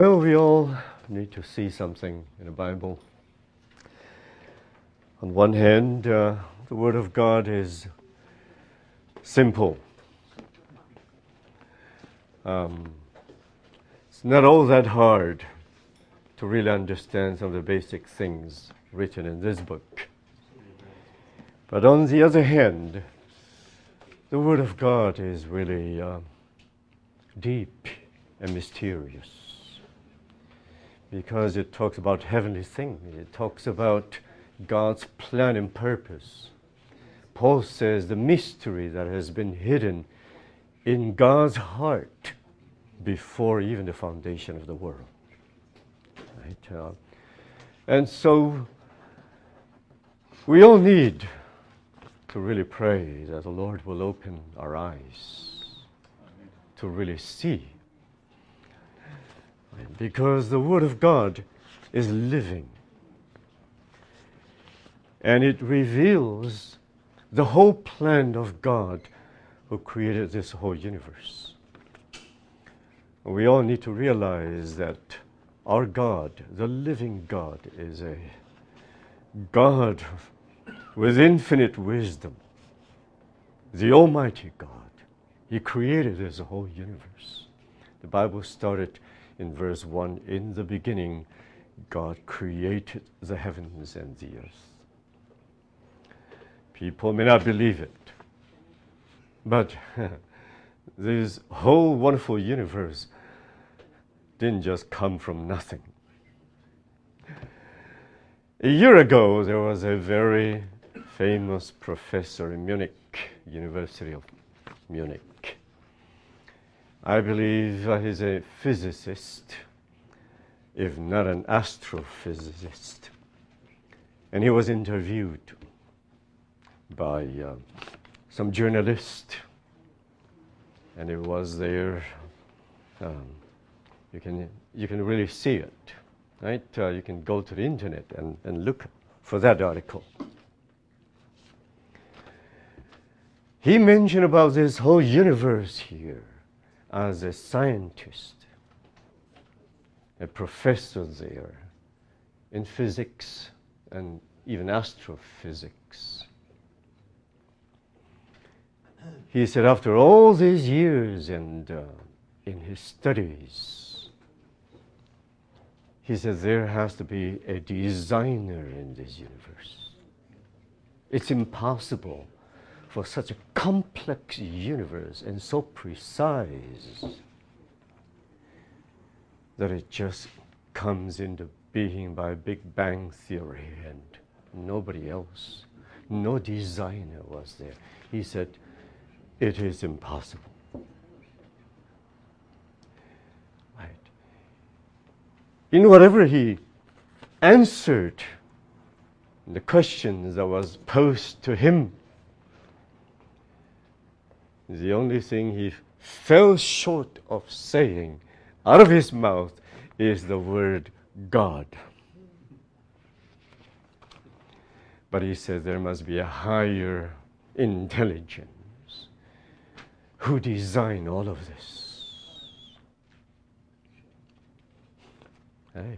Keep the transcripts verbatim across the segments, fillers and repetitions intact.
Well, we all need to see something in the Bible. On one hand, uh, the Word of God is simple. Um, it's not all that hard to really understand some of the basic things written in this book. But on the other hand, the Word of God is really uh, deep and mysterious, because it talks about heavenly things. It talks about God's plan and purpose. Paul says the mystery that has been hidden in God's heart before even the foundation of the world. Right? Uh, and so we all need to really pray that the Lord will open our eyes to really see. Because the Word of God is living. And it reveals the whole plan of God who created this whole universe. We all need to realize that our God, the living God, is a God with infinite wisdom, the Almighty God. He created this whole universe. The Bible started in verse one, in the beginning, God created the heavens and the earth. People may not believe it, but this whole wonderful universe didn't just come from nothing. A year ago, there was a very famous professor in Munich, University of Munich. I believe uh, he's a physicist, if not an astrophysicist. And he was interviewed by uh, some journalist. And it was there. Um, you can you can really see it, right? Uh, you can go to the internet and, and look for that article. He mentioned about this whole universe here as a scientist, a professor there in physics and even astrophysics. He said after all these years and uh, in his studies, he said there has to be a designer in this universe. It's impossible for such a complex universe and so precise that it just comes into being by Big Bang Theory and nobody else, no designer was there. He said, it is impossible. Right. In whatever he answered the questions that was posed to him, the only thing he fell short of saying out of his mouth is the word God. But he said there must be a higher intelligence who designed all of this. Hey,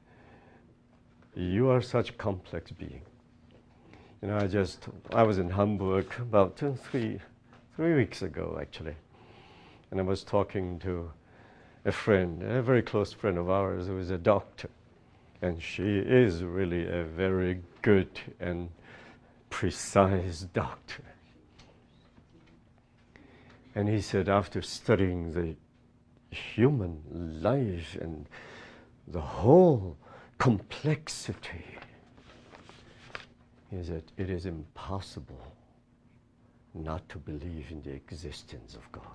you are such a complex being. You know, I just, I was in Hamburg about two, three, three weeks ago, actually. And I was talking to a friend, a very close friend of ours who is a doctor. And she is really a very good and precise doctor. And he said after studying the human life and the whole complexity, he said it is impossible not to believe in the existence of God.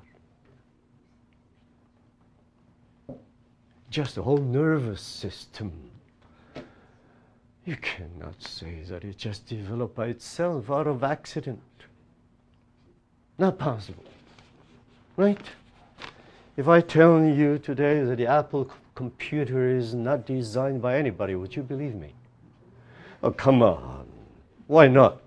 Just the whole nervous system, you cannot say that it just developed by itself out of accident. Not possible. Right? If I tell you today that the Apple c- computer is not designed by anybody, would you believe me? Oh, come on. Why not?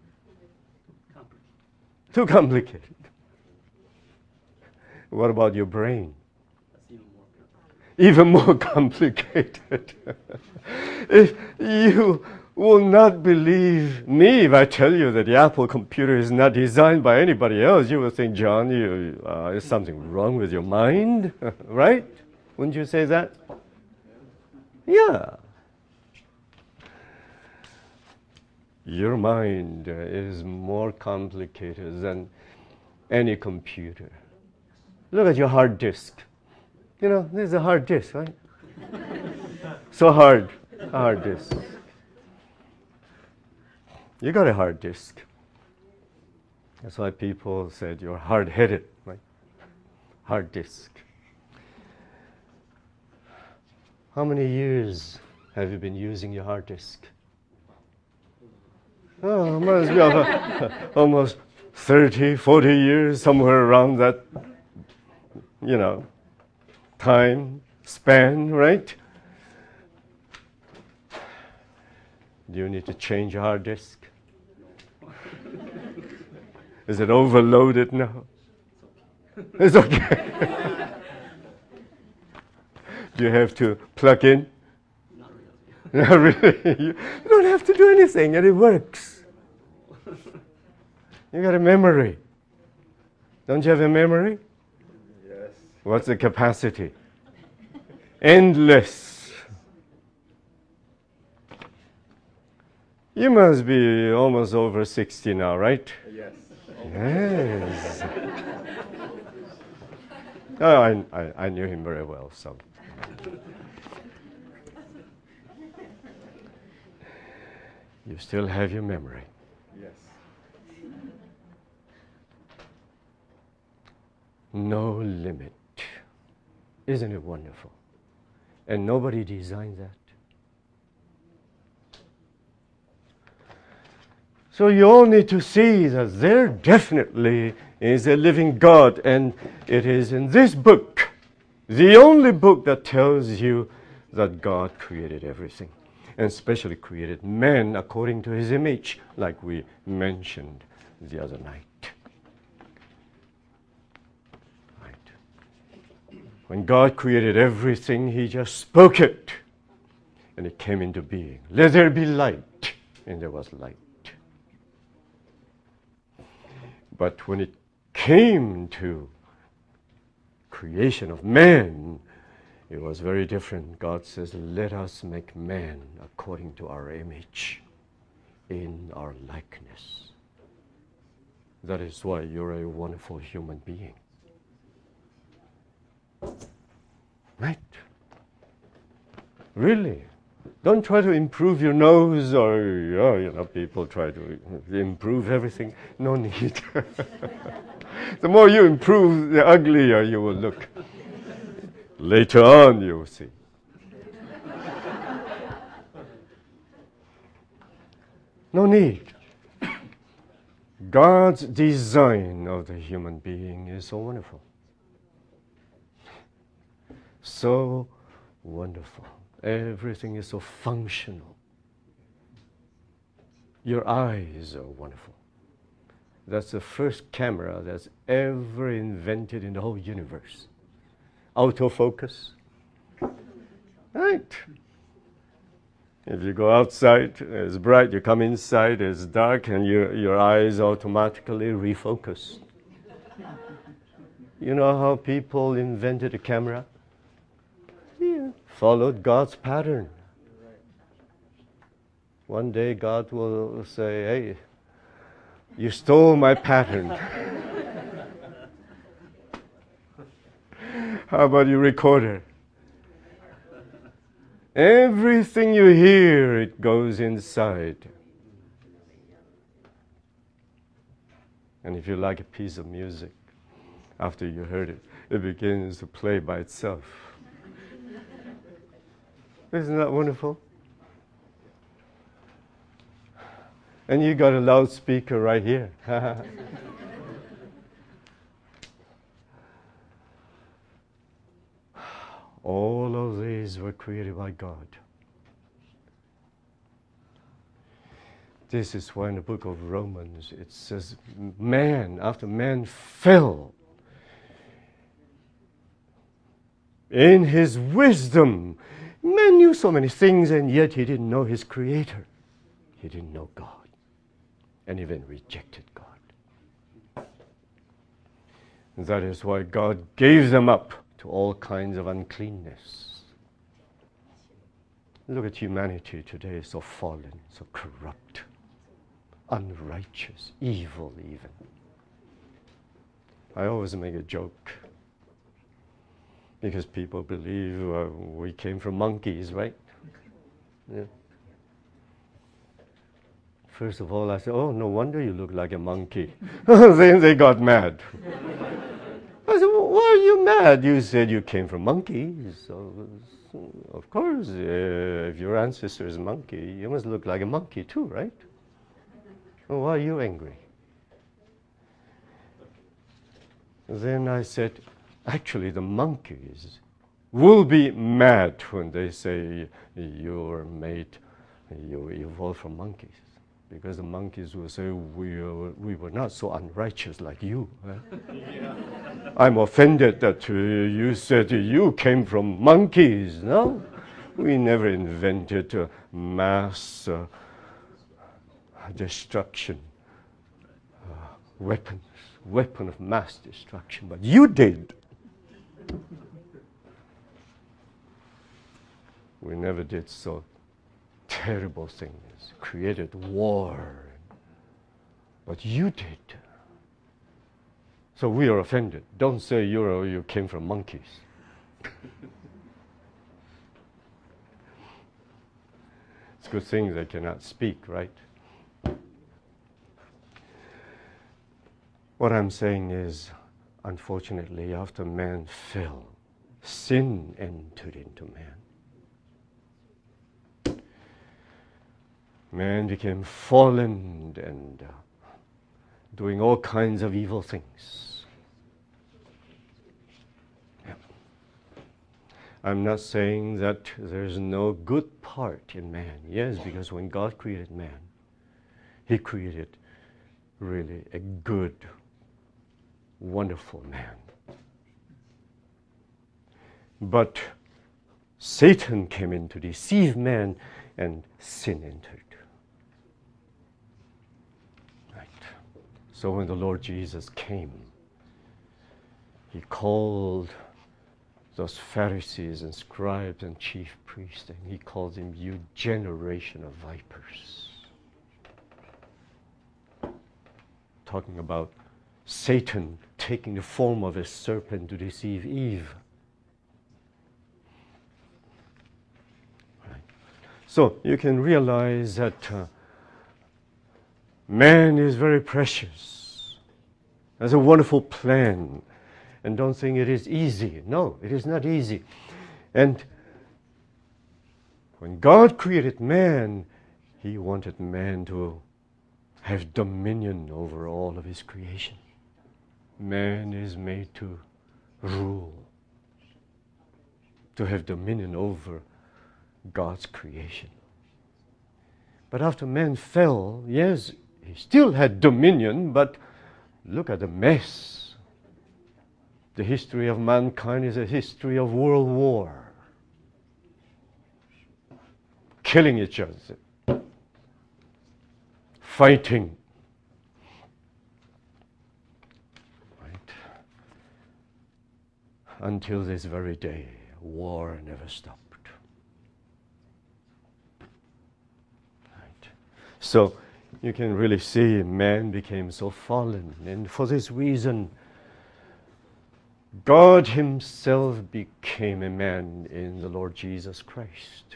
Too complicated. What about your brain? even more complicated. If you will not believe me if I tell you that the Apple computer is not designed by anybody else, you will think, John, you, uh, there's something wrong with your mind, right? Wouldn't you say that? Yeah. Your mind uh, is more complicated than any computer. Look at your hard disk. You know, this is a hard disk, right? So hard, a hard disk. You got a hard disk. That's why people said you're hard-headed, right? Hard disk. How many years have you been using your hard disk? Oh, must be almost thirty, forty years, somewhere around that, you know, time span, right? Do you need to change your hard disk? Is it overloaded now? It's okay. Do you have to plug in? Not really. You don't have to do anything, and it works. You got a memory. Don't you have a memory? Yes. What's the capacity? Endless. You must be almost over sixty now, right? Yes. Yes. Oh, I, I, I knew him very well, so. You still have your memory. Yes. No limit. Isn't it wonderful? And nobody designed that. So you all need to see that there definitely is a living God, and it is in this book, the only book that tells you that God created everything, and especially created man according to his image, like we mentioned the other night. Right. When God created everything, he just spoke it, and it came into being. Let there be light, and there was light. But when it came to creation of man, it was very different. God says, let us make man according to our image, in our likeness. That is why you're a wonderful human being. Right? Really. Don't try to improve your nose, or, oh, you know, people try to improve everything. No need. The more you improve, the uglier you will look. Later on, you will see. No need. God's design of the human being is so wonderful. So wonderful. Everything is so functional. Your eyes are wonderful. That's the first camera that's ever invented in the whole universe. Autofocus. Right. If you go outside, it's bright. You come inside, it's dark, and your, your eyes automatically refocus. You know how people invented a camera? Yeah. Followed God's pattern. One day God will say, hey, you stole my pattern. How about your recorder? Everything you hear, it goes inside. And if you like a piece of music, after you heard it, it begins to play by itself. Isn't that wonderful? And you got a loudspeaker right here. All of these were created by God. This is why in the book of Romans it says, man, after man fell, In his wisdom, man knew so many things, and yet he didn't know his Creator. He didn't know God, and even rejected God. And that is why God gave them up to all kinds of uncleanness. Look at humanity today, so fallen, so corrupt, unrighteous, evil even. I always make a joke, because people believe uh, we came from monkeys, right? Yeah. First of all, I said, oh, no wonder you look like a monkey. Then they got mad. I said, well, why are you mad? You said you came from monkeys. So, of course, uh, if your ancestor is a monkey, you must look like a monkey too, right? Well, why are you angry? Then I said, actually, the monkeys will be mad when they say you're made, you evolved from monkeys. Because the monkeys will say, we, are, we were not so unrighteous like you. Huh? Yeah. I'm offended that uh, you said you came from monkeys. No, we never invented uh, mass uh, destruction, uh, weapons, weapon of mass destruction, but you did. We never did so terrible things, created war, but you did. So we are offended. Don't say you're, you came from monkeys. It's a good thing they cannot speak, right? What I'm saying is, unfortunately, after man fell, sin entered into man. Man became fallen and uh, doing all kinds of evil things. Yeah. I'm not saying that there's no good part in man. Yes, because when God created man, He created really a good, wonderful man. But Satan came in to deceive man, and sin entered. So when the Lord Jesus came, He called those Pharisees and scribes and chief priests, and He called them, you generation of vipers. Talking about Satan taking the form of a serpent to deceive Eve. Right. So you can realize that uh, man is very precious. Has a wonderful plan. And don't think it is easy. No, it is not easy. And when God created man, He wanted man to have dominion over all of His creation. Man is made to rule, to have dominion over God's creation. But after man fell, yes, he still had dominion, but look at the mess. The history of mankind is a history of world war. Killing each other. Fighting. Right? Until this very day, war never stopped. Right? So, you can really see man became so fallen. And for this reason, God Himself became a man in the Lord Jesus Christ.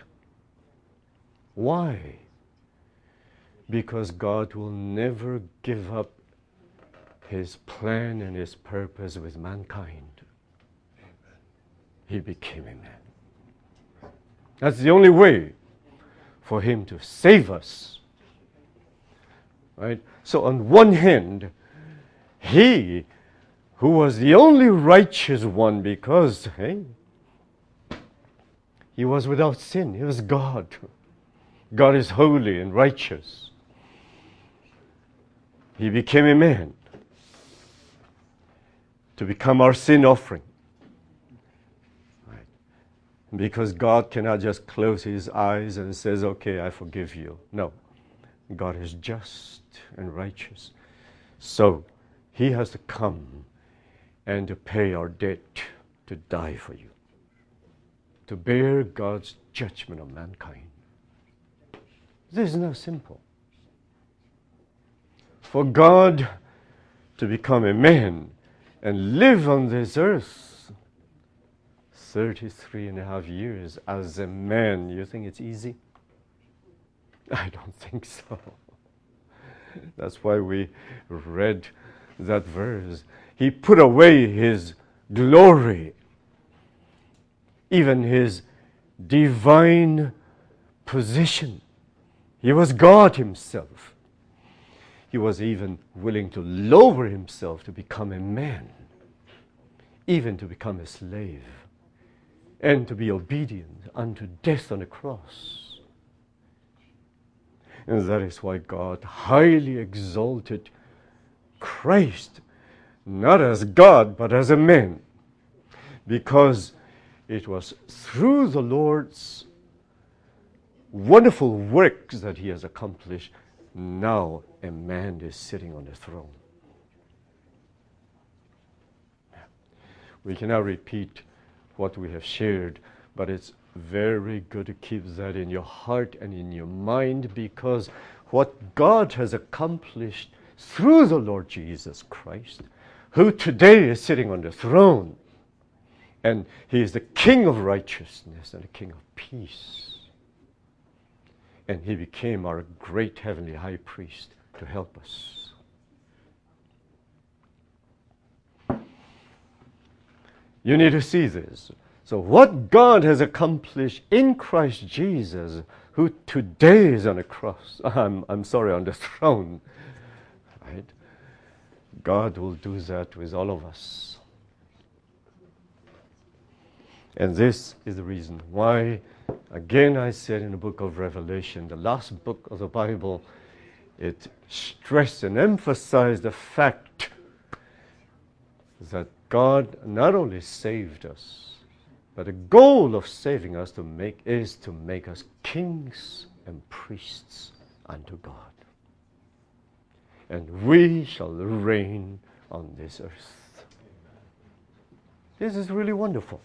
Why? Because God will never give up His plan and His purpose with mankind. Amen. He became a man. That's the only way for Him to save us. Right? So on one hand, He, who was the only righteous one because, hey, He was without sin. He was God. God is holy and righteous. He became a man to become our sin offering. Right. Because God cannot just close his eyes and says, okay, I forgive you. No. God is just and righteous. So he has to come and to pay our debt, to die for you, to bear God's judgment on mankind. This is not simple. For God to become a man and live on this earth thirty-three and a half years as a man, you think it's easy? I don't think so. That's why we read that verse. He put away his glory, even his divine position. He was God himself. He was even willing to lower himself to become a man, even to become a slave, and to be obedient unto death on the cross. And that is why God highly exalted Christ, not as God, but as a man, because it was through the Lord's wonderful works that he has accomplished. Now a man is sitting on the throne. We cannot repeat what we have shared, but it's very good to keep that in your heart and in your mind, because what God has accomplished through the Lord Jesus Christ, who today is sitting on the throne, and he is the King of righteousness and the King of peace. And he became our great heavenly high priest to help us. You need to see this. So what God has accomplished in Christ Jesus, who today is on the cross, I'm, I'm sorry, on the throne, right? God will do that with all of us. And this is the reason why, again, I said in the book of Revelation, the last book of the Bible, it stressed and emphasized the fact that God not only saved us, but the goal of saving us to make is to make us kings and priests unto God. And we shall reign on this earth. This is really wonderful.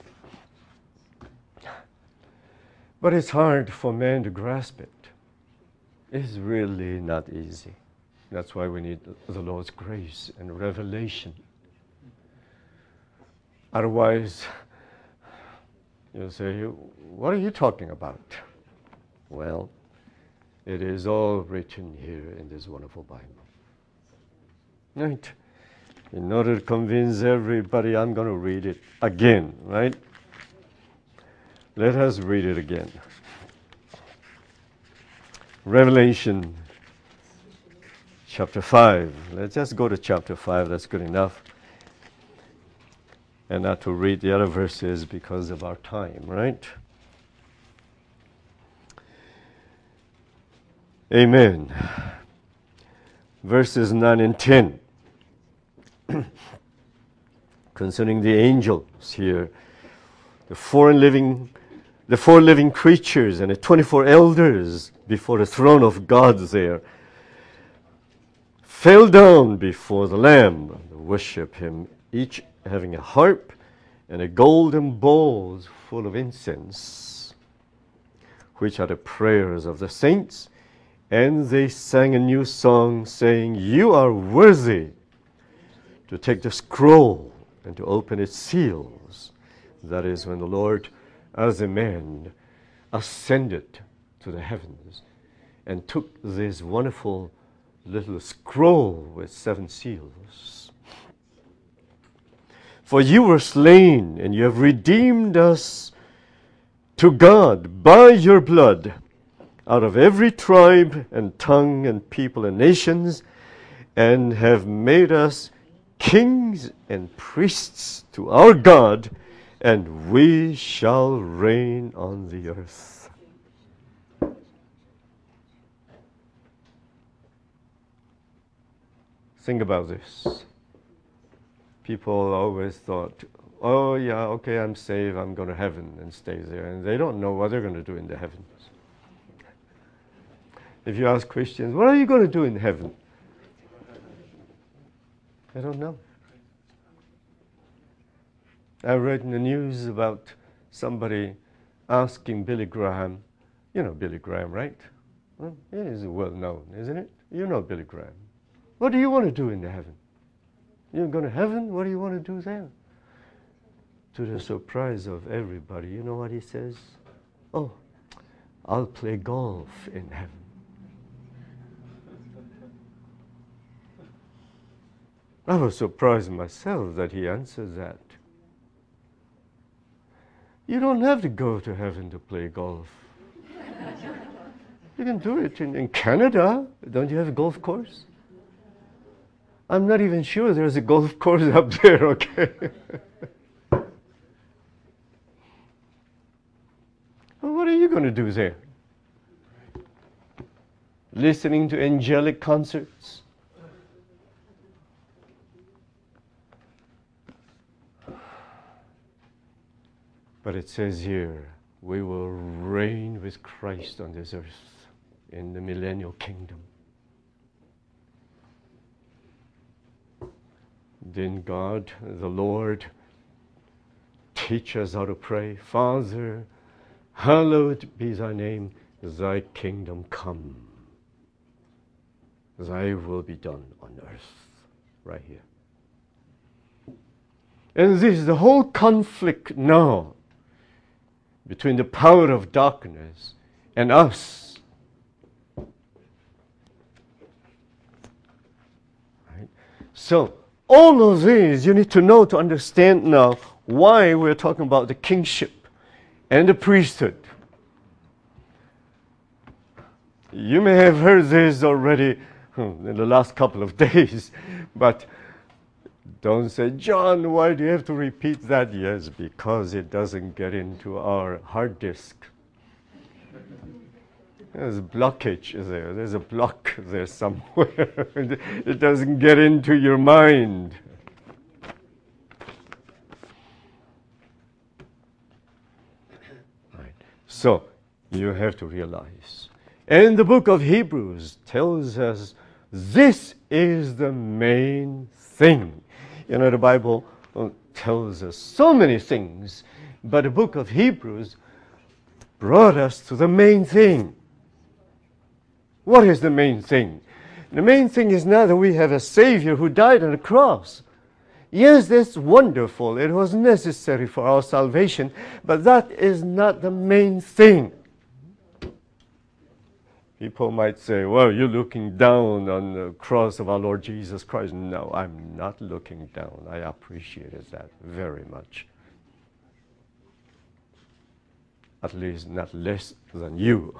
But it's hard for man to grasp it. It's really not easy. That's why we need the Lord's grace and revelation. Otherwise, you'll say, what are you talking about? Well, it is all written here in this wonderful Bible. Right? In order to convince everybody, I'm going to read it again, right? Let us read it again. Revelation chapter five. Let's just go to chapter five. That's good enough. And not to read the other verses because of our time, right? Amen. Verses nine and ten. Concerning the angels here, the four living, the four living creatures and the twenty-four elders before the throne of God there fell down before the Lamb and worship him, each having a harp and a golden bowls full of incense, which are the prayers of the saints. And they sang a new song, saying, you are worthy to take the scroll and to open its seals. That is when the Lord, as a man, ascended to the heavens and took this wonderful little scroll with seven seals. For you were slain, and you have redeemed us to God by your blood out of every tribe and tongue and people and nations, and have made us kings and priests to our God, and we shall reign on the earth. Think about this. People always thought, oh yeah, okay, I'm saved, I'm going to heaven, and stays there. And they don't know what they're going to do in the heavens. If you ask Christians, what are you going to do in heaven? They don't know. I read in the news about somebody asking Billy Graham, you know Billy Graham, right? Well, he is well known, isn't it? You know Billy Graham. What do you want to do in the heaven? You're going to heaven? What do you want to do there? To the surprise of everybody, you know what he says? Oh, I'll play golf in heaven. I was surprised myself that he answered that. You don't have to go to heaven to play golf. You can do it in, in Canada. Don't you have a golf course? I'm not even sure there's a golf course up there, okay? Well, what are you going to do there? Listening to angelic concerts? But it says here, we will reign with Christ on this earth in the millennial kingdom. Didn't God, the Lord, teach us how to pray? Father, hallowed be thy name, thy kingdom come. Thy will be done on earth, right here. And this is the whole conflict now between the power of darkness and us. Right? So, all of these you need to know to understand now why we're talking about the kingship and the priesthood. You may have heard this already in the last couple of days, but don't say, John, why do you have to repeat that? Yes, because it doesn't get into our hard disk. There's a blockage there. There's a block there somewhere. It doesn't get into your mind. Right. So, you have to realize. And the book of Hebrews tells us this is the main thing. You know, the Bible tells us so many things, but the book of Hebrews brought us to the main thing. What is the main thing? The main thing is now that we have a Savior who died on the cross. Yes, that's wonderful. It was necessary for our salvation, but that is not the main thing. People might say, well, you're looking down on the cross of our Lord Jesus Christ. No, I'm not looking down. I appreciated that very much. At least not less than you.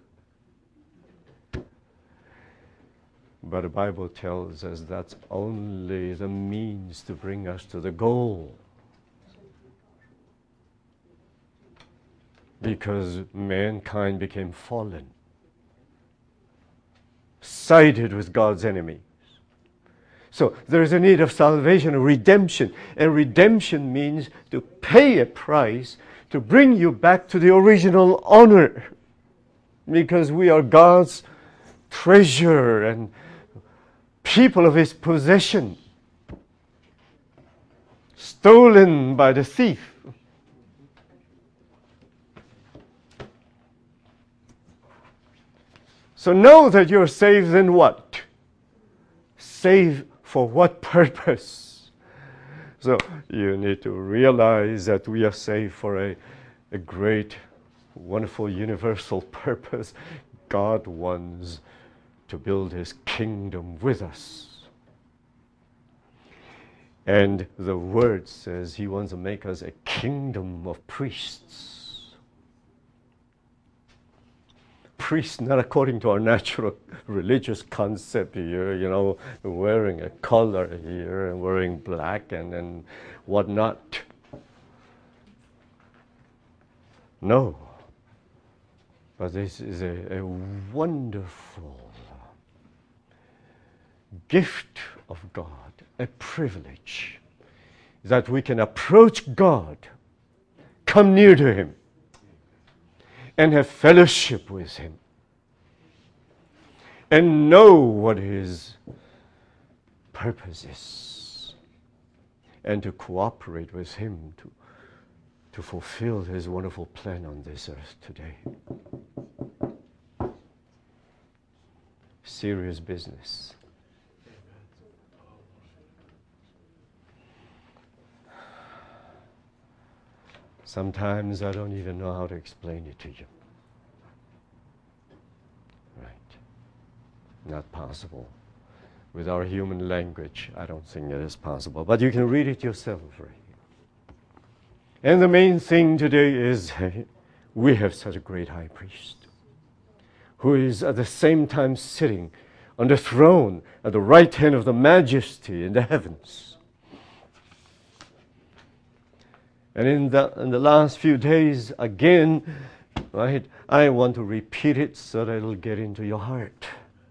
But the Bible tells us that's only the means to bring us to the goal. Because mankind became fallen, sided with God's enemies. So there is a need of salvation, of redemption. And redemption means to pay a price to bring you back to the original honor. Because we are God's treasure and people of His possession, stolen by the thief. So know that you're saved in what? Saved for what purpose? So you need to realize that we are saved for a, a great, wonderful, universal purpose. God wants to build His kingdom with us. And the Word says He wants to make us a kingdom of priests. Priests, not according to our natural religious concept here, you know, wearing a collar here and wearing black and, and whatnot. No. But this is a, a wonderful gift of God, a privilege, that we can approach God, come near to Him, and have fellowship with Him, and know what His purpose is, and to cooperate with Him to, to fulfill His wonderful plan on this earth today. Serious business. Sometimes I don't even know how to explain it to you. Right. Not possible. With our human language, I don't think it is possible. But you can read it yourself, right? And the main thing today is we have such a great high priest who is at the same time sitting on the throne at the right hand of the majesty in the heavens. And in the, in the last few days, again, right, I want to repeat it so that it'll get into your heart.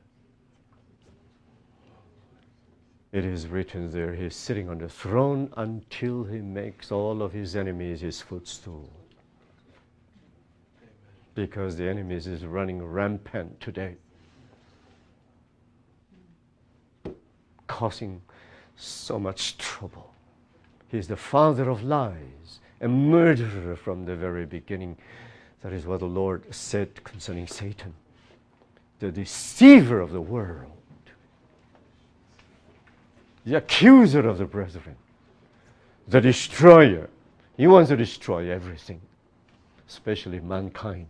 It is written there, He is sitting on the throne until He makes all of His enemies His footstool. Because the enemies is running rampant today, causing so much trouble. He is the father of lies, a murderer from the very beginning. That is what the Lord said concerning Satan, the deceiver of the world, the accuser of the brethren, the destroyer. He wants to destroy everything, especially mankind.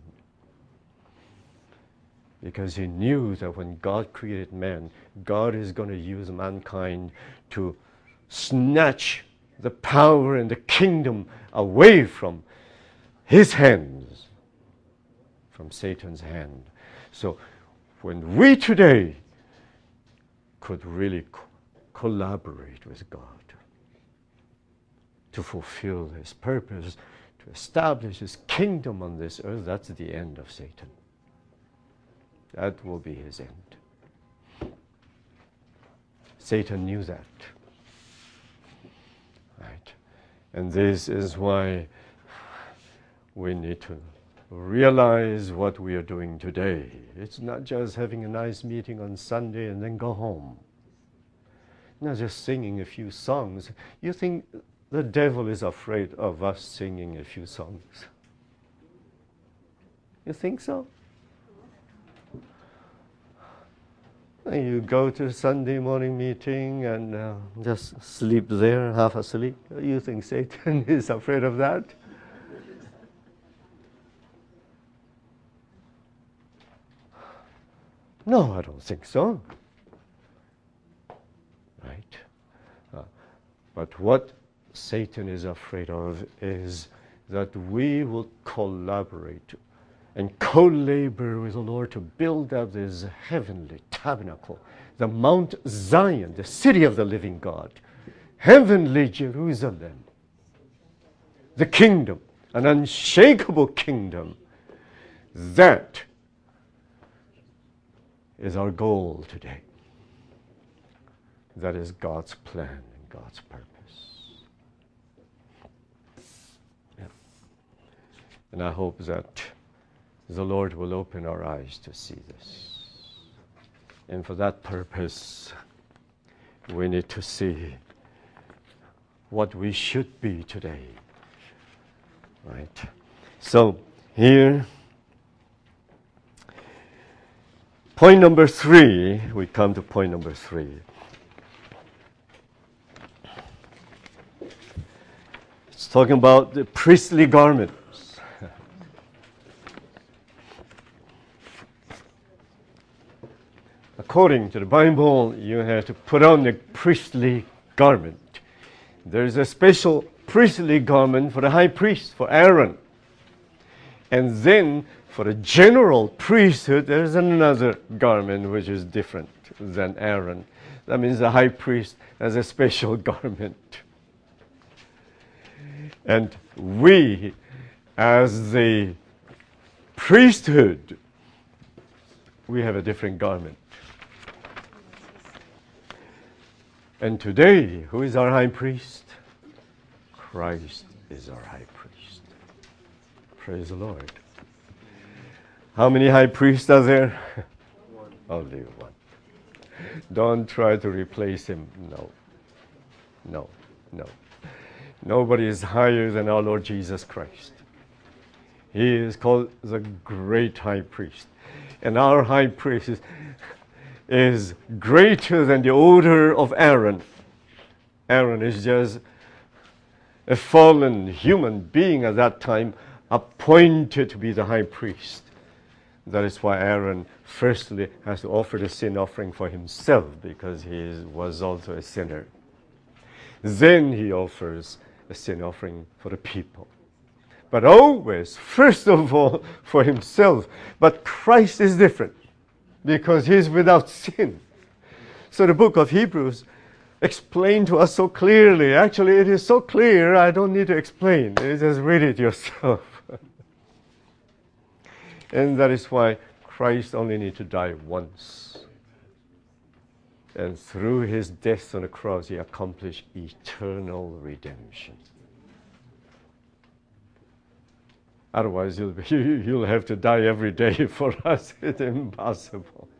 Because He knew that when God created man, God is going to use mankind to snatch the power and the kingdom away from His hands, from Satan's hand. So when we today could really co- collaborate with God to fulfill His purpose, to establish His kingdom on this earth, that's the end of Satan. That will be his end. Satan knew that. Right? And this is why we need to realize what we are doing today. It's not just having a nice meeting on Sunday and then go home. Not just singing a few songs. You think the devil is afraid of us singing a few songs? You think so? You go to Sunday morning meeting and uh, just sleep there, half asleep. You think Satan is afraid of that? No, I don't think so. Right? Uh, but what Satan is afraid of is that we will collaborate and co-labor with the Lord to build up this heavenly tabernacle, the Mount Zion, the city of the living God, heavenly Jerusalem, the kingdom, an unshakable kingdom. That is our goal today. That is God's plan and God's purpose. Yeah. And I hope that the Lord will open our eyes to see this. And for that purpose, we need to see what we should be today. Right? So, here, point number three, we come to point number three. It's talking about the priestly garment. According to the Bible, you have to put on the priestly garment. There is a special priestly garment for the high priest, for Aaron. And then for the general priesthood, there is another garment which is different than Aaron. That means the high priest has a special garment. And we, as the priesthood, we have a different garment. And today, who is our high priest? Christ is our high priest. Praise the Lord. How many high priests are there? One. Only one. Don't try to replace him. No. No. No. Nobody is higher than our Lord Jesus Christ. He is called the great high priest. And our high priest is, is greater than the order of Aaron. Aaron is just a fallen human being at that time, appointed to be the high priest. That is why Aaron firstly has to offer the sin offering for himself, because he is, was also a sinner. Then he offers a sin offering for the people. But always, first of all, for himself. But Christ is different, because he is without sin. So the book of Hebrews explained to us so clearly. Actually, it is so clear, I don't need to explain. You just read it yourself. And that is why Christ only needs to die once. And through his death on the cross, he accomplished eternal redemption. Otherwise, you'll, be, you'll have to die every day for us. It's impossible.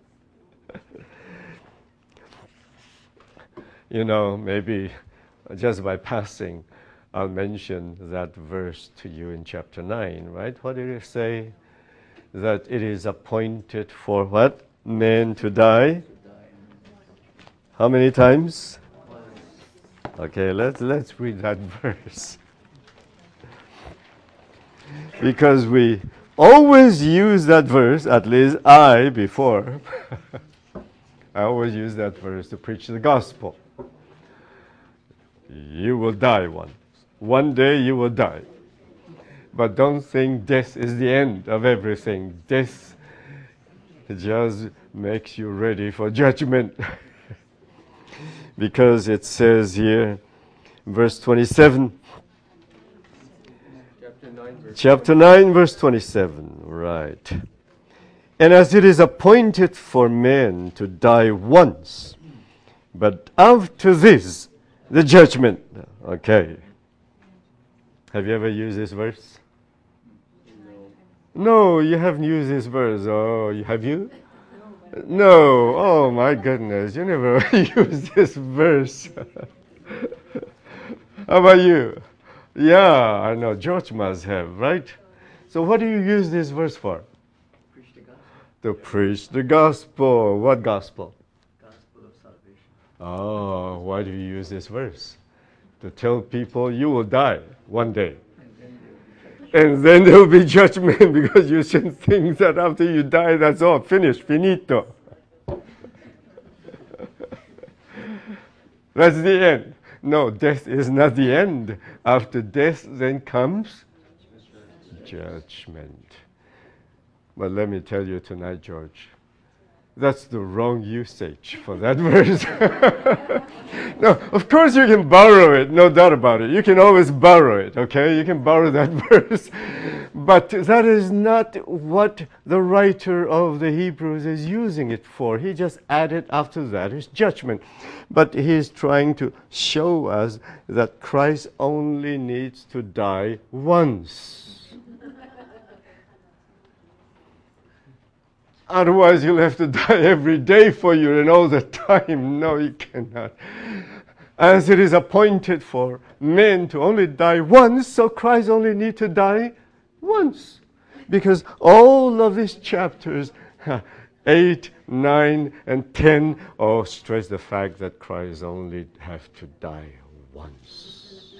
You know, maybe just by passing, I'll mention that verse to you in chapter nine, right? What did it say? That it is appointed for what? Men to die? How many times? Okay, let's, let's read that verse. Because we always use that verse, at least I before. I always use that verse to preach the gospel. You will die once. One day you will die. But don't think death is the end of everything. Death just makes you ready for judgment. Because it says here, verse twenty-seven. Chapter nine, verse Chapter nine, verse twenty-seven. Right. And as it is appointed for men to die once, but after this, the judgment. Okay. Have you ever used this verse? No. No, you haven't used this verse. Oh, have you? No. Oh, my goodness. You never used this verse. How about you? Yeah, I know. George must have, right? So what do you use this verse for? Preach the gospel. To preach the gospel. What gospel? Gospel of salvation. Oh, why do you use this verse? To tell people you will die one day. And then there will be judgment, because you shouldn't think that after you die, that's all, finished, finito. That's the end. No, death is not the end. After death, then comes judgment. But let me tell you tonight, George, that's the wrong usage for that verse. No, of course you can borrow it, no doubt about it. You can always borrow it, okay? You can borrow that verse. But that is not what the writer of the Hebrews is using it for. He just added after that his judgment. But he is trying to show us that Christ only needs to die once. Otherwise, you'll have to die every day for you and all the time. No, you cannot. As it is appointed for men to only die once, so Christ only needs to die once. Because all of these chapters, eight, nine, and ten, all stress the fact that Christ only have to die once.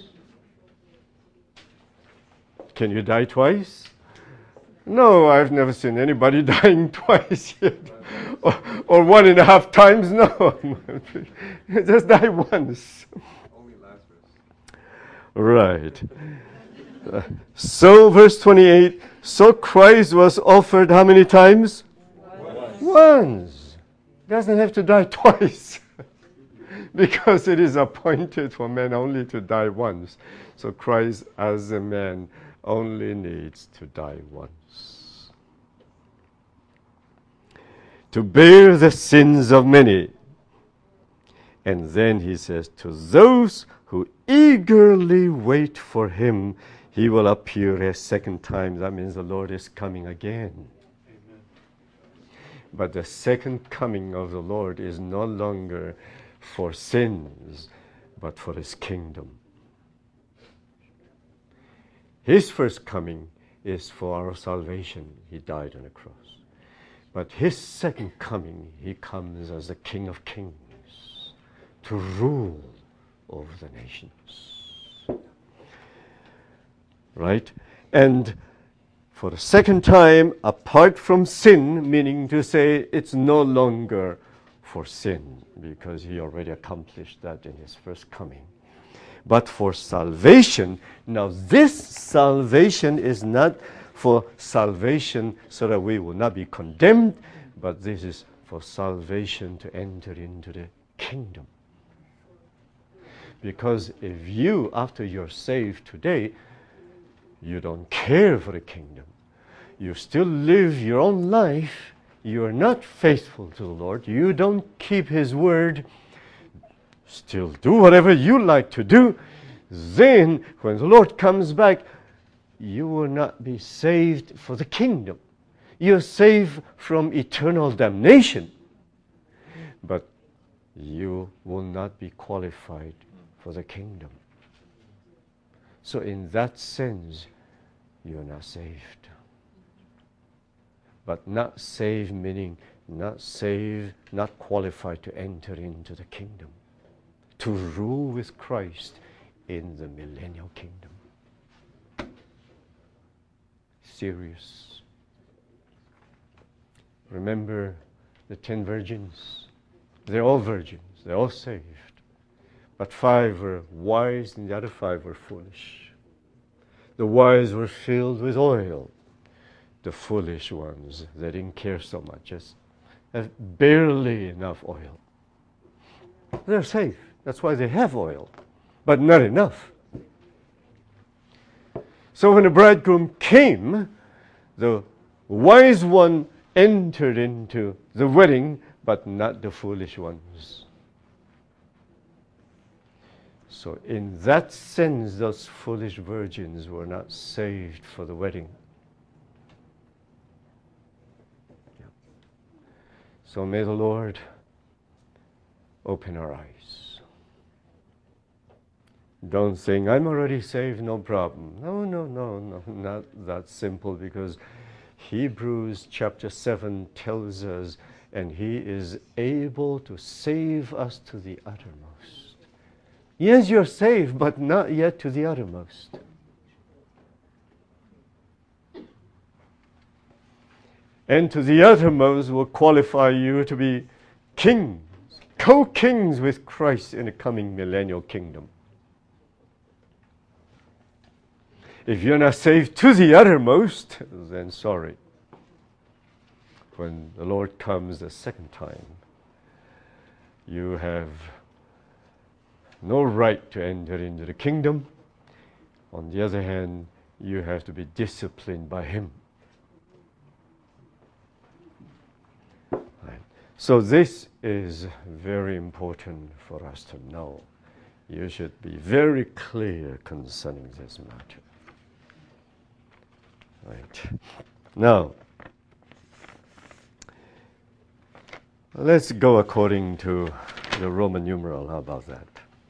Can you die twice? No, I've never seen anybody dying twice yet. Or, or one and a half times, no. Just die once. Only Lazarus. Right. Uh, so, verse twenty-eight, so Christ was offered how many times? Once. Once. Doesn't have to die twice. Because it is appointed for men only to die once. So Christ as a man only needs to die once. To bear the sins of many. And then he says, to those who eagerly wait for him, he will appear a second time. That means the Lord is coming again. Amen. But the second coming of the Lord is no longer for sins, but for his kingdom. His first coming is for our salvation. He died on the cross. But his second coming, he comes as the King of Kings to rule over the nations. Right? And for the second time, apart from sin, meaning to say it's no longer for sin, because he already accomplished that in his first coming. But for salvation, now this salvation is not for salvation so that we will not be condemned, but this is for salvation to enter into the kingdom. Because if you, after you're saved today, you don't care for the kingdom, you still live your own life, you are not faithful to the Lord, you don't keep his word, still do whatever you like to do, then when the Lord comes back, you will not be saved for the kingdom. You're saved from eternal damnation, but you will not be qualified for the kingdom. So in that sense, you're not saved. But not saved meaning not saved, not qualified to enter into the kingdom, to rule with Christ in the millennial kingdom. Serious. Remember the ten virgins? They're all virgins. They're all saved. But five were wise and the other five were foolish. The wise were filled with oil. The foolish ones, they didn't care so much, just have barely enough oil. They're safe. That's why they have oil, but not enough. So when the bridegroom came, the wise one entered into the wedding, but not the foolish ones. So in that sense, those foolish virgins were not saved for the wedding. Yeah. So may the Lord open our eyes. Don't think, I'm already saved, no problem. No, no, no, no, not that simple, because Hebrews chapter seven tells us, and he is able to save us to the uttermost. Yes, you're saved, but not yet to the uttermost. And to the uttermost will qualify you to be kings, co-kings with Christ in the coming millennial kingdom. If you're not saved to the uttermost, then sorry. When the Lord comes the second time, you have no right to enter into the kingdom. On the other hand, you have to be disciplined by him. Right. So this is very important for us to know. You should be very clear concerning this matter. Right. Now, let's go according to the Roman numeral. How about that?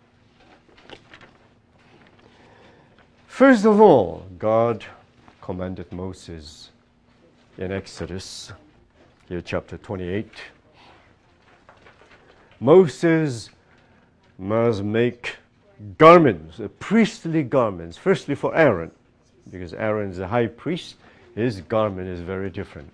First of all, God commanded Moses in Exodus, here chapter twenty-eight. Moses must make garments, priestly garments, firstly for Aaron, because Aaron is the high priest, his garment is very different.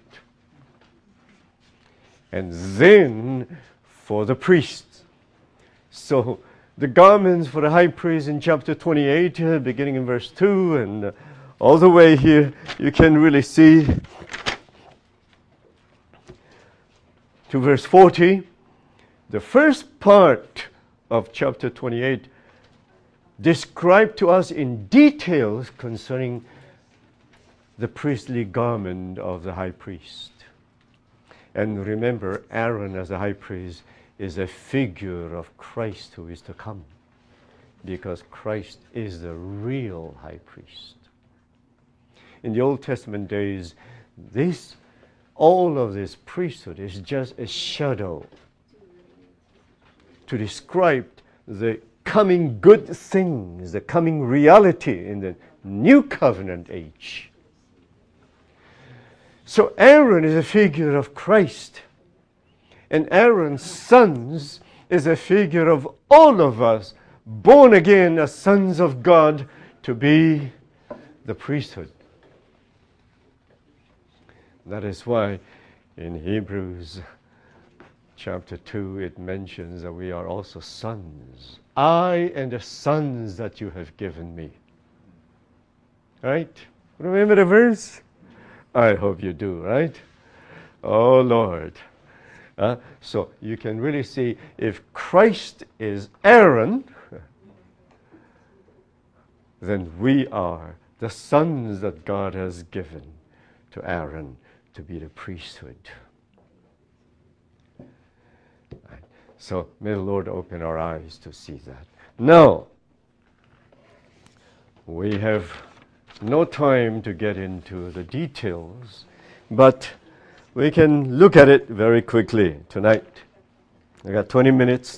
And then for the priests. So the garments for the high priest in chapter twenty-eight, uh, beginning in verse two, and uh, all the way here, you can really see to verse forty. The first part of chapter twenty-eight described to us in details concerning the priestly garment of the high priest. And remember, Aaron as the high priest is a figure of Christ who is to come. because Christ is the real high priest. In the Old Testament days, this, all of this priesthood is just a shadow to describe the coming good things, the coming reality in the new covenant age. So Aaron is a figure of Christ, and Aaron's sons is a figure of all of us, born again as sons of God, to be the priesthood. That is why in Hebrews chapter two it mentions that we are also sons. I and the sons that you have given me. Right? Remember the verse? I hope you do, right? Oh Lord. Uh, so you can really see, if Christ is Aaron, then we are the sons that God has given to Aaron to be the priesthood. Right. So may the Lord open our eyes to see that. Now, we have no time to get into the details, but we can look at it very quickly tonight. I got twenty minutes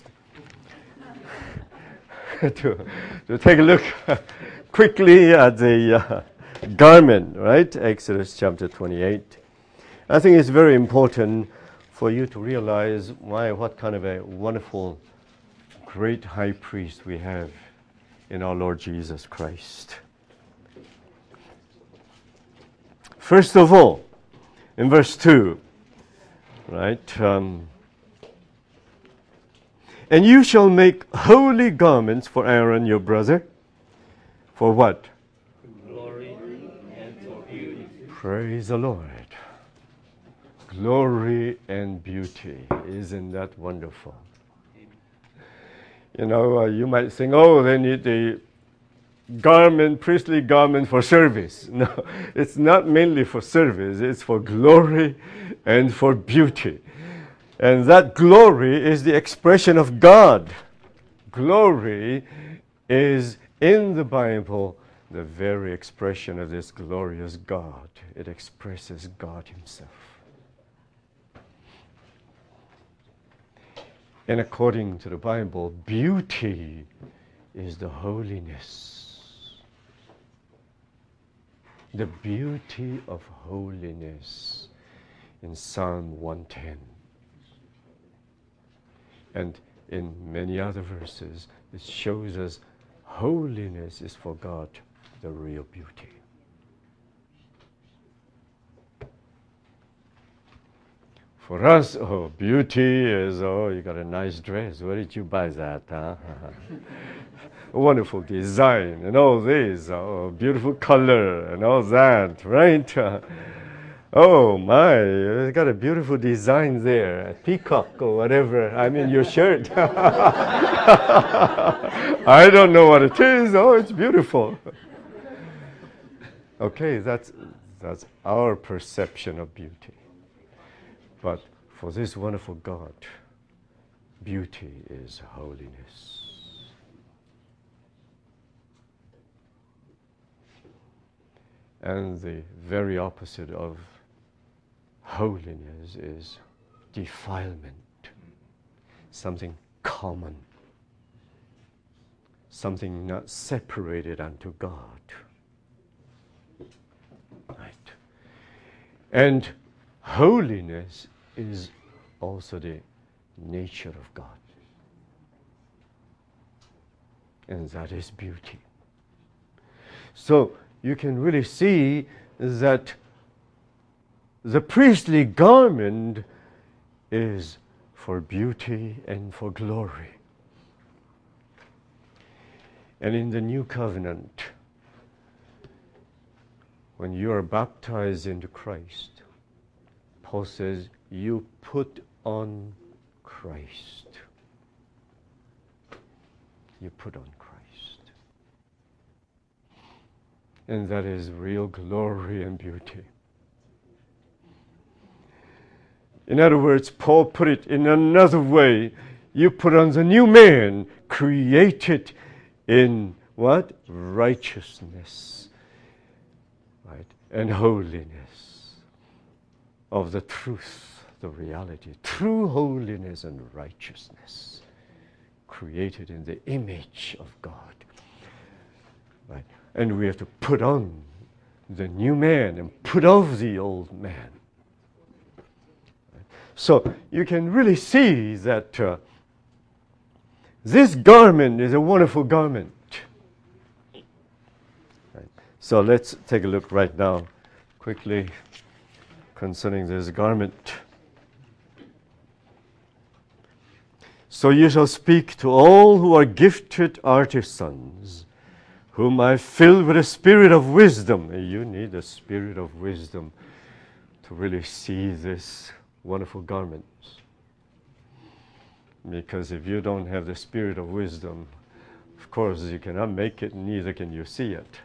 to, to take a look quickly at the uh, garment, right? Exodus chapter twenty-eight. I think it's very important for you to realize why, what kind of a wonderful, great high priest we have in our Lord Jesus Christ. First of all, in verse two, right? Um, and you shall make holy garments for Aaron your brother. For what? Glory and for beauty. Praise the Lord. Glory and beauty. Isn't that wonderful? You know, uh, you might think, oh, they need the garment, priestly garment for service. No, it's not mainly for service. It's for glory and for beauty. And that glory is the expression of God. Glory is, in the Bible, the very expression of this glorious God. It expresses God himself. And according to the Bible, beauty is the holiness. The beauty of holiness in Psalm one ten. And in many other verses, it shows us holiness is for God the real beauty. For us, oh, beauty is, oh, you got a nice dress. Where did you buy that? Huh? A wonderful design and all this, oh, beautiful color and all that, right? Uh, oh my, it's got a beautiful design there, a peacock or whatever. I mean, your shirt. I don't know what it is. Oh, it's beautiful. Okay, that's that's our perception of beauty. But for this wonderful God, beauty is holiness. And the very opposite of holiness is defilement, something common, something not separated unto God. Right. And holiness is also the nature of God. And that is beauty. So you can really see that the priestly garment is for beauty and for glory. And in the new covenant, when you are baptized into Christ, Paul says, you put on Christ. You put on Christ. And that is real glory and beauty. In other words, Paul put it in another way. You put on the new man, created in what? Righteousness, right? And holiness of the truth, the reality. True holiness and righteousness, created in the image of God, right? And we have to put on the new man and put off the old man. Right? So you can really see that uh, this garment is a wonderful garment. Right? So let's take a look right now, quickly, concerning this garment. So you shall speak to all who are gifted artisans, whom I fill with a spirit of wisdom. You need a spirit of wisdom to really see this wonderful garments. Because if you don't have the spirit of wisdom, of course you cannot make it, neither can you see it.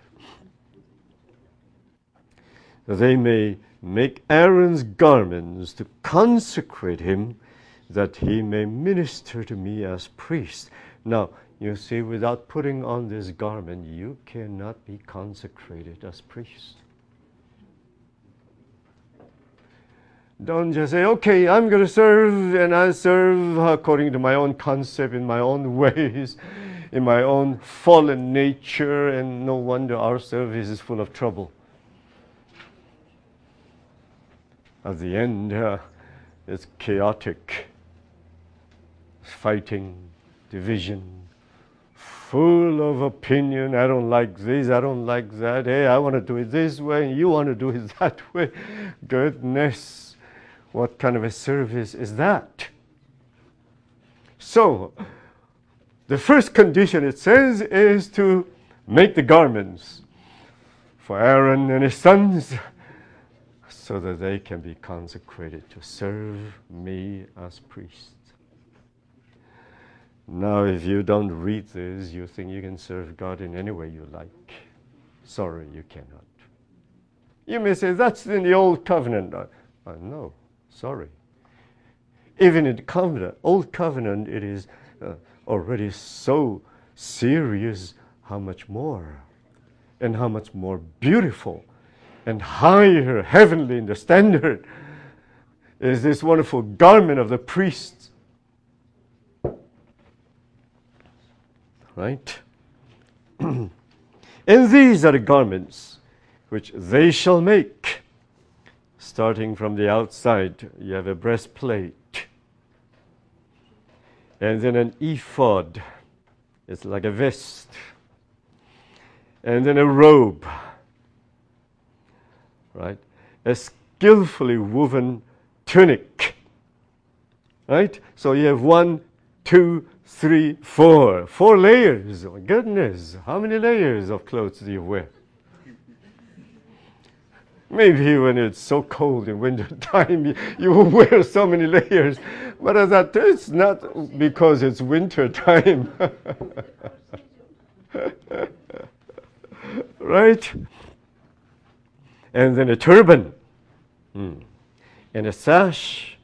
That they may make Aaron's garments to consecrate him, that he may minister to me as priest. Now, you see, without putting on this garment, you cannot be consecrated as priest. Don't just say, okay, I'm going to serve, and I serve according to my own concept, in my own ways, in my own fallen nature, and no wonder our service is full of trouble. At the end, uh, it's chaotic, fighting, division, full of opinion. I don't like this, I don't like that. Hey, I want to do it this way, and you want to do it that way. Goodness, what kind of a service is that? So, the first condition, it says, is to make the garments for Aaron and his sons, so that they can be consecrated to serve me as priests. Now, if you don't read this, you think you can serve God in any way you like. Sorry, you cannot. You may say, that's in the Old Covenant. Uh, uh, no, sorry. Even in the covenant, Old Covenant, it is uh, already so serious. How much more? And how much more beautiful and higher, heavenly in the standard is this wonderful garment of the priests. Right? And these are the garments which they shall make. Starting from the outside, you have a breastplate. And then an ephod. It's like a vest. And then a robe. Right? A skillfully woven tunic. Right? So you have one, two, three, four. Four layers. Oh, goodness, how many layers of clothes do you wear? Maybe when it's so cold in winter time, you, you will wear so many layers. But as that, it's not because it's winter time. Right? And then a turban. Hmm. And a sash.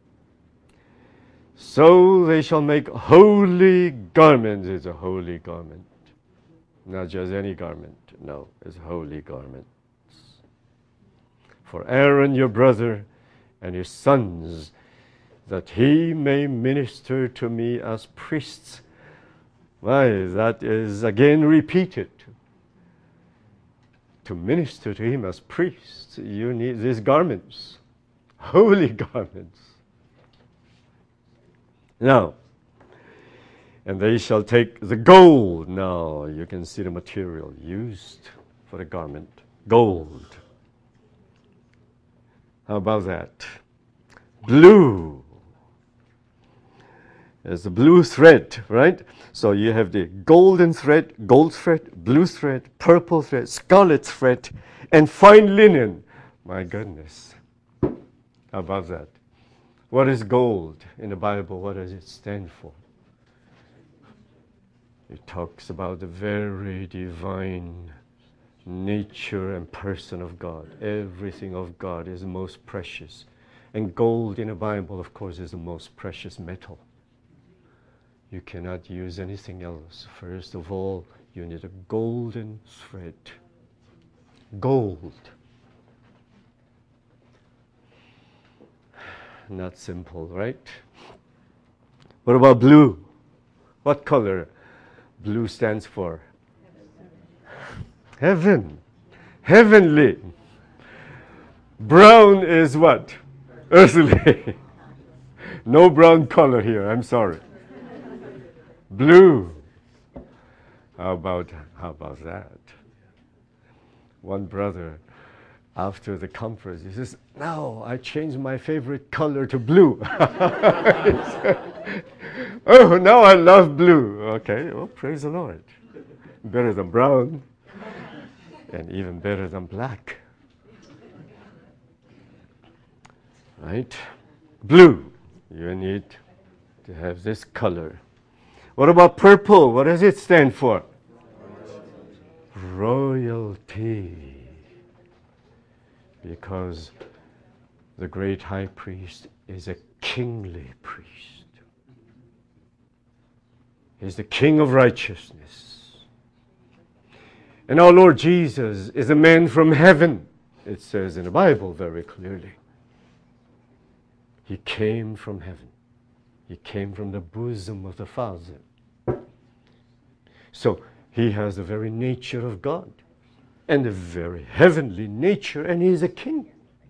So they shall make holy garments. It's a holy garment. Not just any garment. No, it's holy garments. For Aaron your brother and his sons, that he may minister to me as priests. Why, that is again repeated. To minister to him as priests, you need these garments. Holy garments. Now, and they shall take the gold. Now, you can see the material used for the garment. Gold. How about that? Blue. There's the blue thread, right? So you have the golden thread, gold thread, blue thread, purple thread, scarlet thread, and fine linen. My goodness. How about that? What is gold in the Bible? What does it stand for? It talks about the very divine nature and person of God. Everything of God is most precious. And gold in the Bible, of course, is the most precious metal. You cannot use anything else. First of all, you need a golden thread. Gold. Not simple, right? What about blue? What color blue stands for? Heaven. Heavenly. Brown is what? Earthly. No brown color here, I'm sorry. Blue. How about, how about that? One brother, after the conference, he says, "Now I changed my favorite color to blue." "Oh, now I love blue." Okay, well, praise the Lord. Better than brown, and even better than black. Right? Blue. You need to have this color. What about purple? What does it stand for? Royalty. Because the great high priest is a kingly priest. He's the King of righteousness. And our Lord Jesus is a man from heaven. It says in the Bible very clearly. He came from heaven. He came from the bosom of the Father. So he has the very nature of God and a very heavenly nature, and he is a king.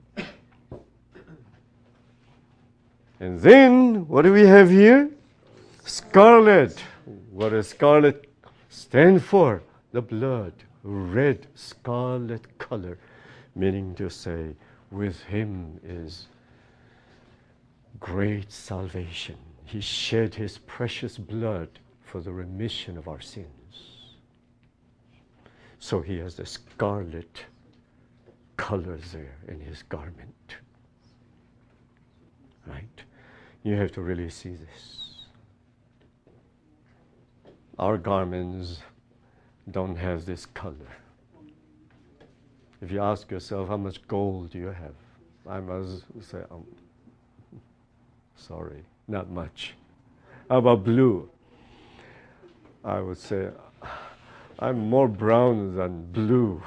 And then, what do we have here? Scarlet. What does scarlet stand for? The blood. Red scarlet color. Meaning to say, with him is great salvation. He shed his precious blood for the remission of our sins. So he has the scarlet colors there in his garment. Right? You have to really see this. Our garments don't have this color. If you ask yourself, how much gold do you have? I must say, um, sorry, not much. How about blue? I would say, I'm more brown than blue.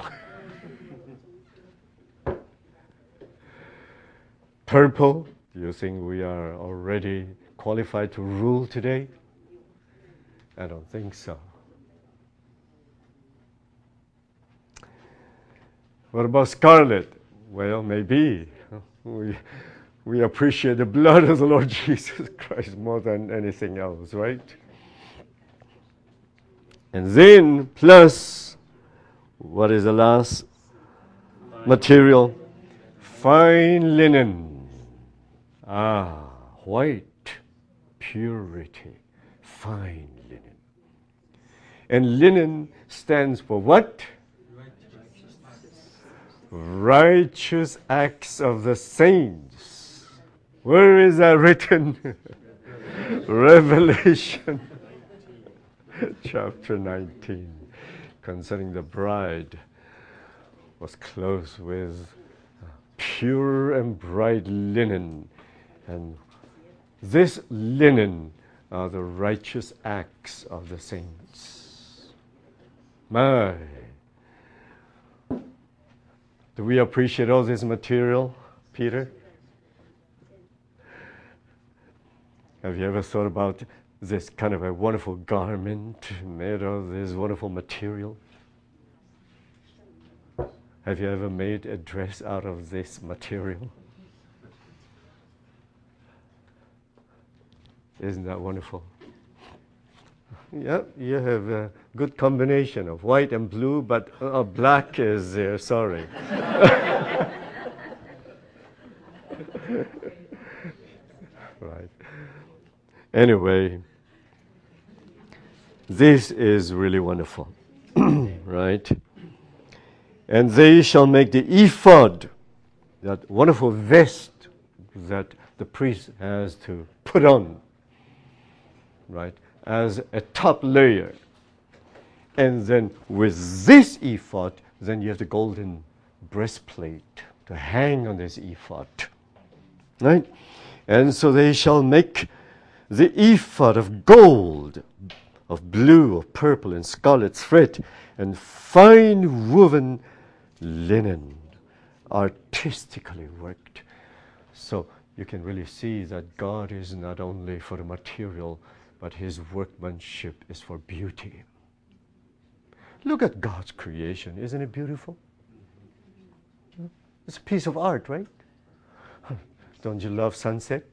Purple, do you think we are already qualified to rule today? I don't think so. What about scarlet? Well, maybe. We, we appreciate the blood of the Lord Jesus Christ more than anything else, right? And then, plus, what is the last material? Fine linen. Ah, white, purity, fine linen. And linen stands for what? Righteous acts of the saints. Where is that written? Revelation chapter nineteen, concerning the bride was clothed with pure and bright linen. And this linen are the righteous acts of the saints. My, do we appreciate all this material, Peter? Have you ever thought about this kind of a wonderful garment made of this wonderful material? Have you ever made a dress out of this material? Isn't that wonderful? Yep, you have a good combination of white and blue, but uh, black is there, sorry. Right. Anyway, this is really wonderful, right? And they shall make the ephod, that wonderful vest that the priest has to put on, right, as a top layer. And then with this ephod, then you have the golden breastplate to hang on this ephod, right? And so they shall make the ephod of gold, of blue, of purple, and scarlet thread, and fine woven linen, artistically worked. So you can really see that God is not only for the material, but his workmanship is for beauty. Look at God's creation. Isn't it beautiful? It's a piece of art, right? Don't you love sunset?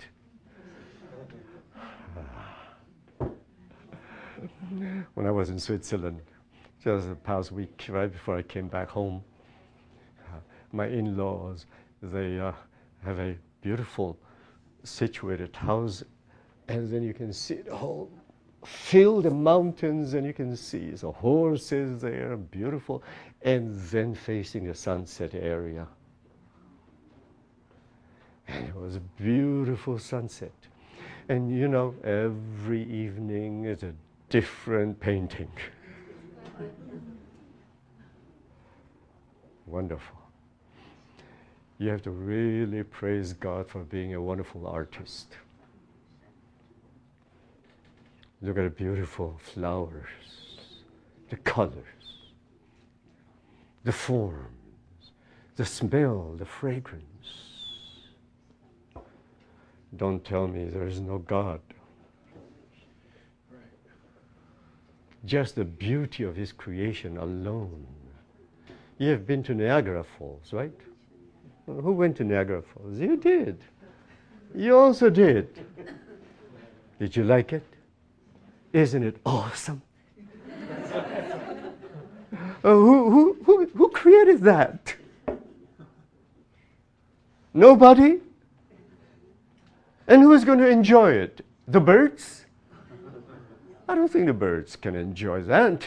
When I was in Switzerland, just the past week, right before I came back home, uh, my in-laws, they uh, have a beautiful situated house, and then you can see the whole field and mountains, and you can see the horses there, beautiful, and then facing the sunset area. And it was a beautiful sunset. And you know, every evening is a different painting. Wonderful. You have to really praise God for being a wonderful artist. Look at the beautiful flowers, the colors, the forms, the smell, the fragrance. Don't tell me there is no God. Just the beauty of his creation alone. You have been to Niagara Falls, right? Who went to Niagara Falls? You did. You also did. Did you like it? Isn't it awesome? uh, who, who, who, who created that? Nobody? And who's going to enjoy it? The birds? I don't think the birds can enjoy that.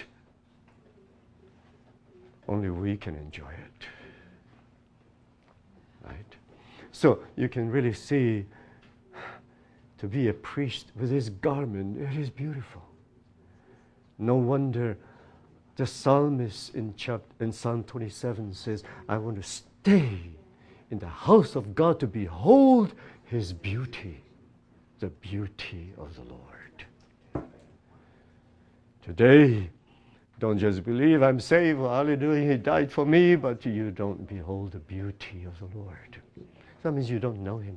Only we can enjoy it. Right? So you can really see, to be a priest with his garment, it is beautiful. No wonder the psalmist in, chapter, in Psalm twenty-seven says, I want to stay in the house of God to behold his beauty, the beauty of the Lord. Today, don't just believe I'm saved, hallelujah, he died for me, but you don't behold the beauty of the Lord. That means you don't know him.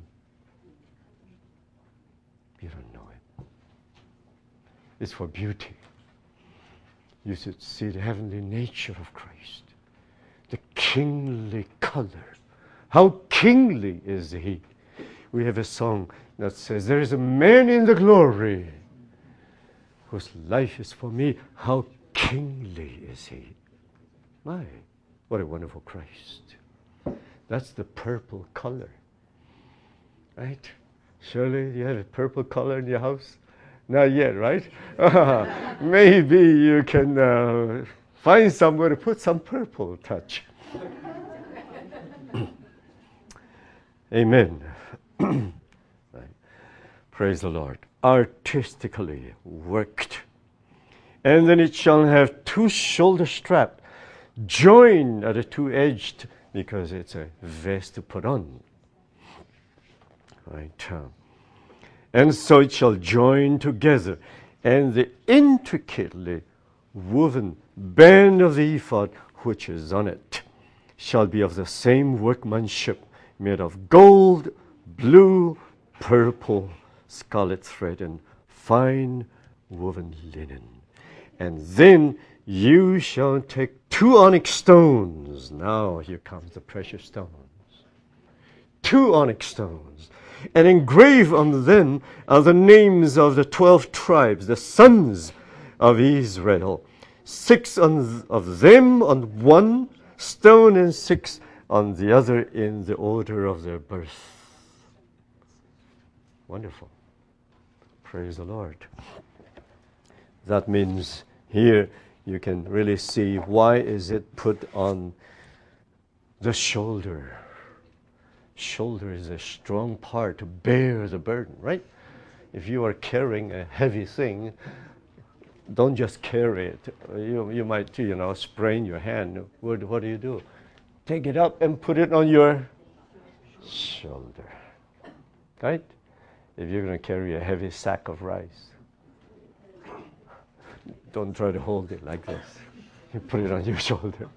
You don't know him. It's for beauty. You should see the heavenly nature of Christ, the kingly color. How kingly is he? We have a song that says, there is a man in the glory whose life is for me. How kingly is he? My, what a wonderful Christ. That's the purple color. Right? Surely you have a purple color in your house? Not yet, right? Maybe you can uh, find somewhere to put some purple touch. Amen. Right. Praise the Lord. Artistically worked. And then it shall have two shoulder straps joined at the two-edged, because it's a vest to put on. Right. Uh, and so it shall join together. And the intricately woven band of the ephod, which is on it, shall be of the same workmanship, made of gold, blue, purple, scarlet thread, and fine woven linen. And then you shall take two onyx stones. Now here comes the precious stones. Two onyx stones. And engrave on them are the names of the twelve tribes, the sons of Israel. Six on, of them on one stone, and six on the other in the order of their birth. Wonderful. Praise the Lord. That means here you can really see why is it put on the shoulder. Shoulder is a strong part to bear the burden, right? If you are carrying a heavy thing, don't just carry it. You, you might, you know, sprain your hand. What, what do you do? Take it up and put it on your shoulder, right? if you're going to carry a heavy sack of rice, don't try to hold it like this. You put it on your shoulder.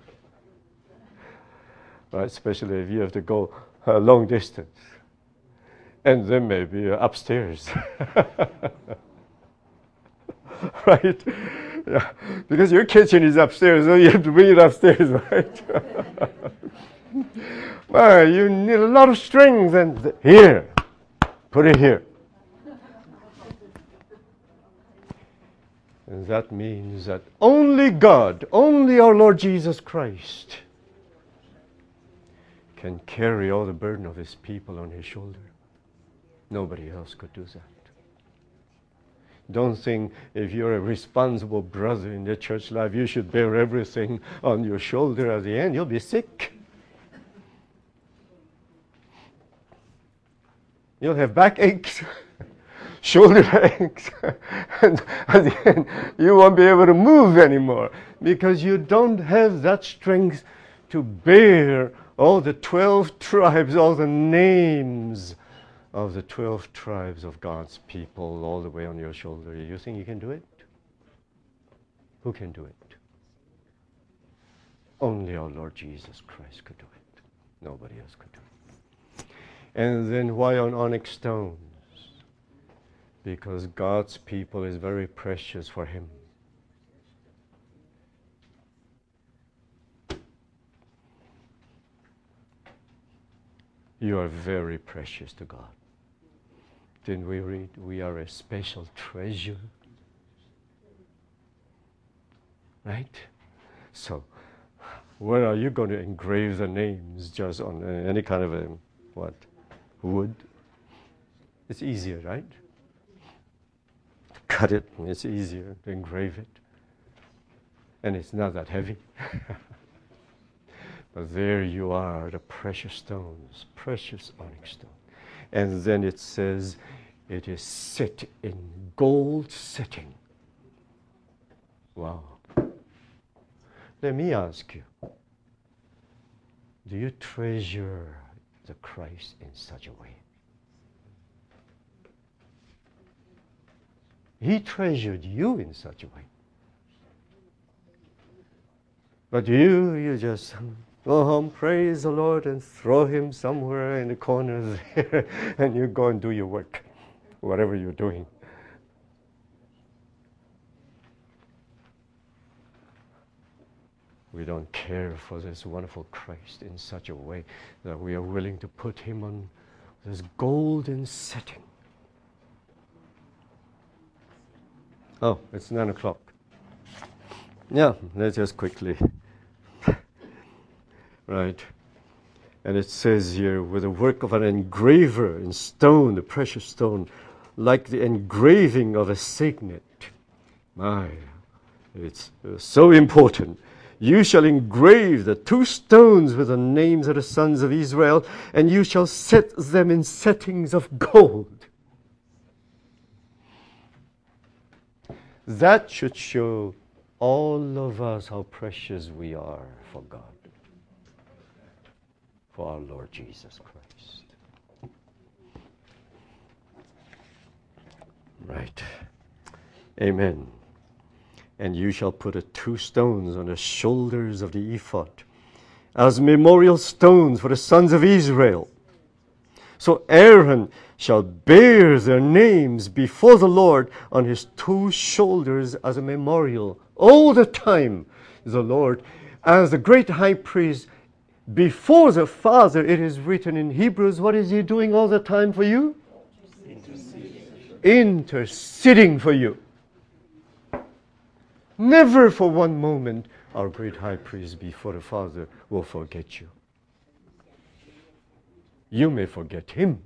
Right? Especially if you have to go a long distance. And then maybe upstairs. Right? Yeah. Because your kitchen is upstairs, so you have to bring it upstairs, right? Well, you need a lot of strength, and th- here, put it here. And that means that only God, only our Lord Jesus Christ can carry all the burden of His people on His shoulder. Nobody else could do that. Don't think if you're a responsible brother in the church life, you should bear everything on your shoulder. At the end, you'll be sick. You'll have backaches, shoulder aches, and at the end, you won't be able to move anymore because you don't have that strength to bear all the twelve tribes, all the names of the twelve tribes of God's people all the way on your shoulder. You think you can do it? Who can do it? Only our Lord Jesus Christ could do it. Nobody else could do it. And then why on onyx stones? Because God's people is very precious for Him. You are very precious to God. Didn't we read? We are a special treasure. Right? So, where are you going to engrave the names? Just on uh, any kind of a, what? Wood? It's easier, right? Cut it, it's easier to engrave it. And it's not that heavy. But there you are, the precious stones, precious onyx stone. And then it says, it is set in gold setting. Wow. Let me ask you, do you treasure the Christ in such a way? He treasured you in such a way. But you, you just go home, praise the Lord, and throw Him somewhere in the corner there, and you go and do your work, whatever you're doing. We don't care for this wonderful Christ in such a way that we are willing to put Him on this golden setting. Oh, it's nine o'clock. Yeah, let's just quickly. Right. And it says here, with the work of an engraver in stone, the precious stone, like the engraving of a signet. My, it's uh, so important. You shall engrave the two stones with the names of the sons of Israel, and you shall set them in settings of gold. That should show all of us how precious we are for God, for our Lord Jesus Christ. Right. Amen. And you shall put a two stones on the shoulders of the ephod as memorial stones for the sons of Israel. So Aaron shall bear their names before the Lord on his two shoulders as a memorial. All the time, the Lord, as the great high priest, before the Father, it is written in Hebrews, what is He doing all the time for you? Interceding. Interceding for you. Never for one moment our great high priest before the Father will forget you. You may forget Him,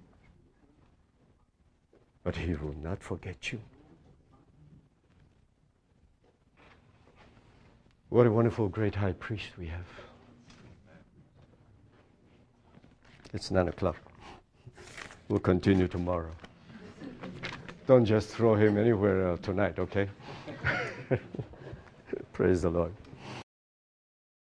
but He will not forget you. What a wonderful great high priest we have. It's nine o'clock. We'll continue tomorrow. Don't just throw him anywhere uh, tonight, okay? Praise the Lord.